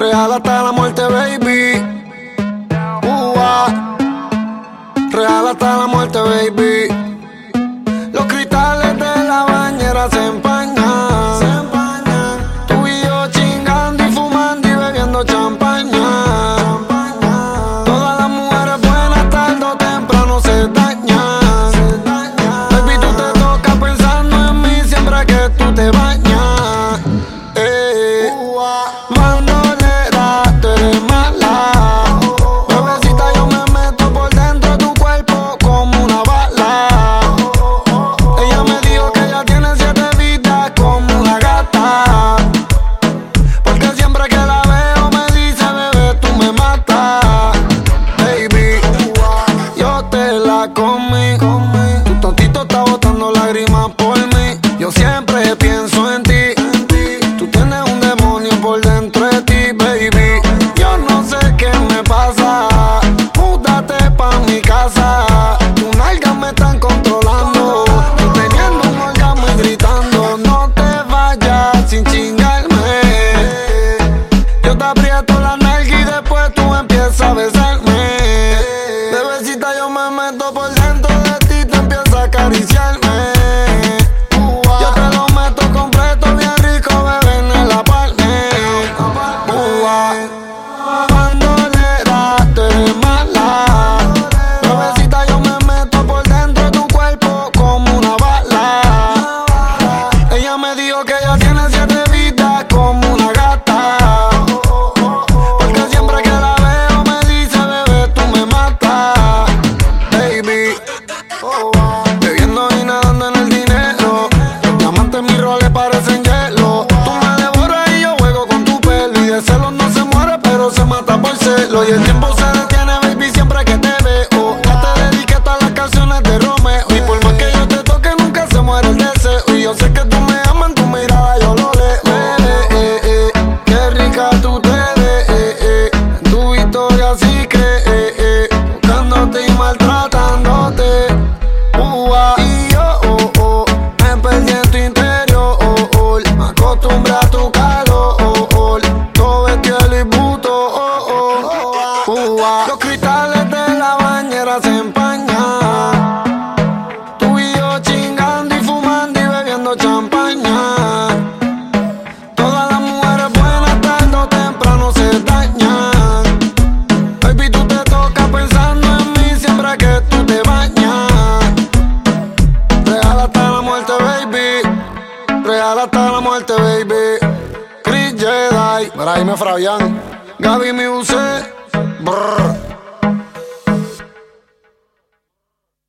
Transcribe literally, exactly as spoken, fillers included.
Real hasta la muerte, baby. Ua. Real hasta la muerte, baby. Los cristales de la bañera se empañan, se empañan. Tú y yo chingando y fumando y bebiendo champaña, champaña. Todas las mujeres buenas tarde o temprano se dañan, se dañan. Baby, tú te tocas pensando en mí siempre que tú te bañas. Eh. Bandolera, tú eres mala. Bebecita, yo me meto por dentro de tu cuerpo como una bala. Ella me dijo que ella tiene siete vidas como una gata, porque siempre que la veo me dice, bebé, tú me matas. Baby, yo te la comí. Tu tontito está botando lágrimas por mí. Yo siempre pienso en ti. Tú tienes un demonio por dentro de ti, baby. Yo no sé qué me pasa. Múdate pa' mi casa. Tus nalgas me están controlando. Tú teniendo un orgasmo y gritando. No te vayas sin chingarme. Yo te aprieto la nalga y después tú empiezas a besarme. Bebecita, yo me meto por dentro de ti, te empiezo a acariciarme. Yo te lo meto completo, bien rico, bebé, en la parte. Bandolera, tú eres mala. Bebecita, yo me meto por dentro de tu cuerpo como una bala. Ella me dijo que ella tiene siete vidas como una gata, porque siempre que la veo me dice, bebé, tú me matas. Baby, bebiendo y nadando en el dinero. Los diamantes en mis roles parecen hielo. Tú me devoras y yo juego con tu pelo. Y de celos no se muere, pero se mata por celo. Y el tiempo se detiene, baby, siempre que te veo. Ya te dediqué todas las canciones de Romeo. Y por más que yo te toque, nunca se muere el deseo. Y yo sé que tú me amas, en tu mirada yo lo leo. Eh, eh, eh, qué rica tú te ves, eh, eh. En tu historia sí cree, eh, eh. Buscándote y maltratándote. Ua. Y yo, oh, oh, me perdí en tu interior, oh, oh. Me acostumbré a tu calor, oh, oh. Todo vestido y buto, oh, oh. Ua. Los cristales de la bañera se empañan. Tú y yo chingando y fumando y bebiendo champaña. Todas las mujeres buenas tarde o temprano se dañan. Baby, tú te tocas pensando en mí siempre que tú te bañas. Real hasta la muerte, baby. Real hasta la muerte, baby. Chris Jedi, Brahim Fabián, Gaby Muse. Brr.